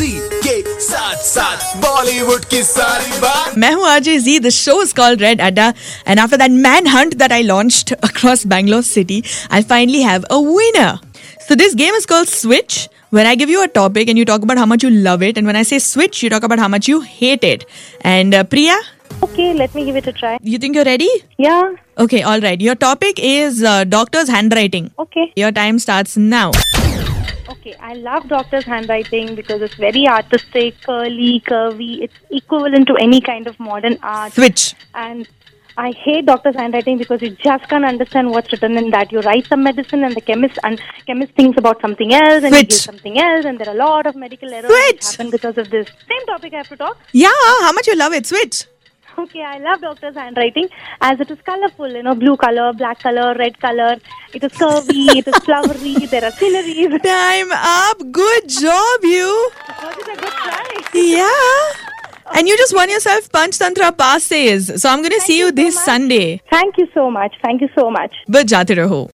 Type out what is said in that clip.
के साथ साथ बॉलीवुड की सारी बात। मैं हूँ RJ Z. The show is called Red Adda, and after that manhunt that I launched across Bangalore city, I finally have a winner. So this game is called Switch, where I give you a topic and you talk about how much you love it, and when I say switch, you talk about how much you hate it. And Priya, Okay, let me give it a try. you think you're ready? Yeah, Okay, all right. Your topic is doctor's handwriting. okay. Your time starts now. Okay, I love doctor's handwriting because it's very artistic, curly, curvy. It's equivalent to any kind of modern art. Switch. And I hate doctor's handwriting because you just can't understand what's written in that. You write some medicine and the chemist thinks about something else and he Switch. gives something else, and there are a lot of medical errors Switch. that happen because of this. Same topic I have to talk. Yeah, how much you love it? Switch. Okay, I love doctor's handwriting as it is colorful, blue color, black color, red color. It is curvy, it is flowery, there are sceneries. Time up. Good job, you. What is a good try? Yeah. And you just won yourself Panch Tantra passes. So I'm going to see you you so this much. Sunday. Thank you so much. Thank you so much. But jaate raho.